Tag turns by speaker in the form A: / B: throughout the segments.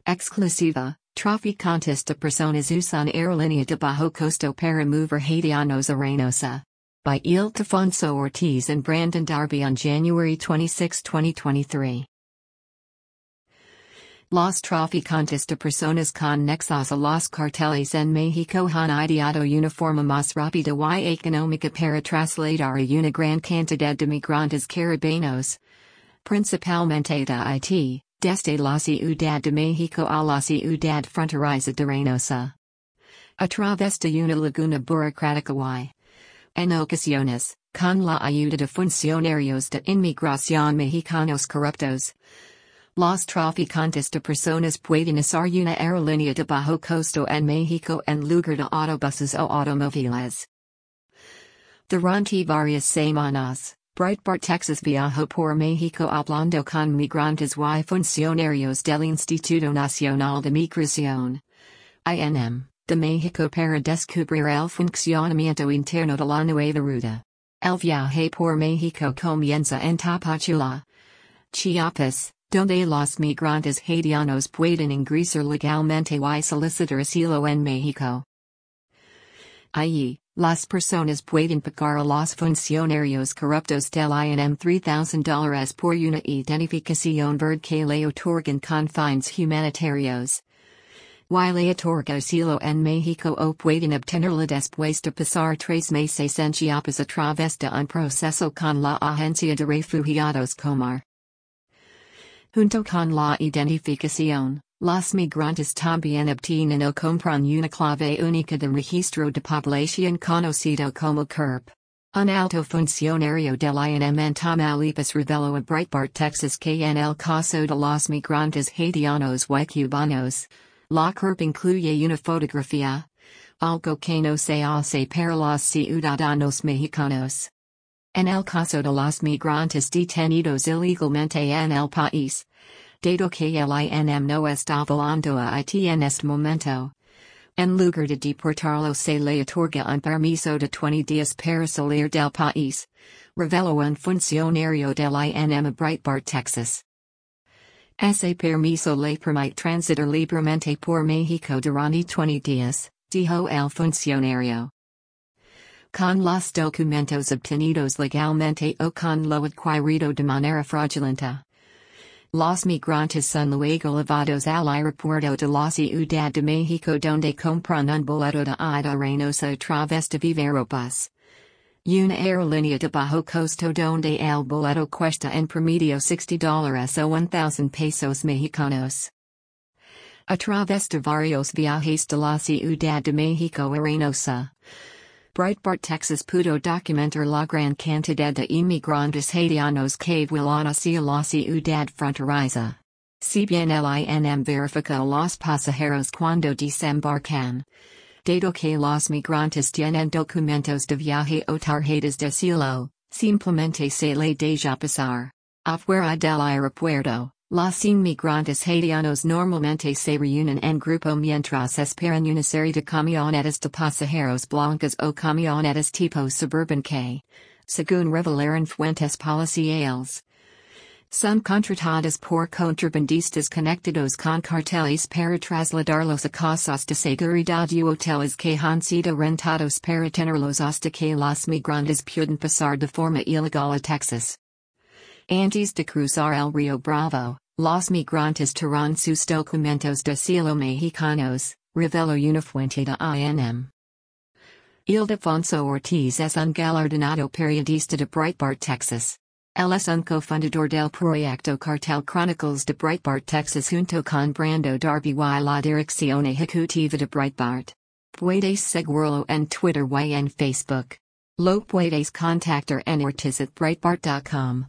A: Exclusiva, Traficantes de Personas Usan Aerolínea de Bajo Costo para Mover Haitianos a Reynosa. By Ildefonso Ortiz and Brandon Darby on January 26, 2023. Los traficantes de personas con nexos a los carteles en México han ideado una forma más rápida y económica para trasladar a una gran cantidad de migrantes caribeños, principalmente de Haití, desde la Ciudad de México a la ciudad fronteriza de Reynosa. A través de una laguna burocrática y, en ocasiones, con la ayuda de funcionarios de inmigración mexicanos corruptos, los traficantes de personas pueden usar una aerolínea de bajo costo en México en lugar de autobuses o automóviles. Durante varias semanas, Breitbart Texas viajó por México hablando con migrantes y funcionarios del Instituto Nacional de Migración, INM, de México para descubrir el funcionamiento interno de la nueva ruta. El viaje por México comienza en Tapachula, Chiapas, donde los migrantes haitianos pueden ingresar legalmente y solicitar asilo en México. Allí, las personas pueden pagar a los funcionarios corruptos del INM $3,000 por una identificación verde que le otorgan con fines humanitarios. Y le otorga asilo en México o pueden obtenerla después de pasar 3 meses en Chiapas a través de un proceso con la Agencia de Refugiados Comar. Junto con la identificación, los migrantes también obtienen o compran una clave única de registro de población conocido como CURP. Un alto funcionario del INM en Tamaulipas reveló a Breitbart Texas que en el caso de los migrantes haitianos y cubanos, la CURP incluye una fotografía, algo que no se hace para los ciudadanos mexicanos. En el caso de los migrantes detenidos ilegalmente en el país, dado que el INM no está volando a Haití en este momento, en lugar de deportarlo se le otorga un permiso de 20 días para salir del país, reveló un funcionario del INM a Breitbart Texas. Ese permiso le permite transitar libremente por México durante 20 días, dijo el funcionario. Con los documentos obtenidos legalmente o con lo adquirido de manera fraudulenta. Los migrantes son luego llevados al aeropuerto de la Ciudad de México donde compran un boleto de ida a Reynosa a través de Viveros. Una aerolínea de bajo costo donde el boleto cuesta en promedio $60 o 1,000 pesos mexicanos. A través de varios viajes de la Ciudad de México a Reynosa, Breitbart Texas pudo documentar la gran cantidad de inmigrantes haitianos que vuelan hacia la ciudad fronteriza. Si bien el INM verifica a los pasajeros cuando desembarcan, dado que los migrantes tienen documentos de viaje o tarjetas de asilo, simplemente se le deja pasar. Afuera del aeropuerto, los inmigrantes haitianos normalmente se reúnen en grupo mientras esperan una serie de camionetas de pasajeros blancas o camionetas tipo suburban que, según revelaron fuentes policiales, son contratadas por contrabandistas conectados con carteles para trasladarlos a casas de seguridad y hoteles que han sido rentados para tenerlos hasta que los migrantes puedan pasar de forma ilegal a Texas. Antes de cruzar el Río Bravo, los migrantes traen sus documentos de asilo mexicanos, reveló una fuente de INM. Ildefonso Ortiz es un galardonado periodista de Breitbart Texas. Él es un cofundador del proyecto Cartel Chronicles de Breitbart Texas junto con Brando Darby y la dirección ejecutiva de Breitbart. Puedes seguirlo en Twitter y en Facebook. Lo puedes contactar en ortiz@breitbart.com.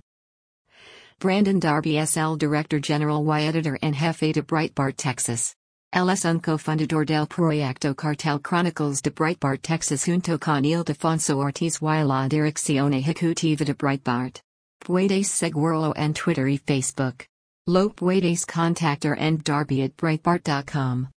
A: Brandon Darby es el director general y editor en jefe de Breitbart Texas. Él es un cofundador del proyecto Cartel Chronicles de Breitbart Texas junto con Ildefonso Ortiz y la dirección ejecutiva de Breitbart. Puedes seguirlo en Twitter y Facebook. Lo puedes contactar en darby@breitbart.com.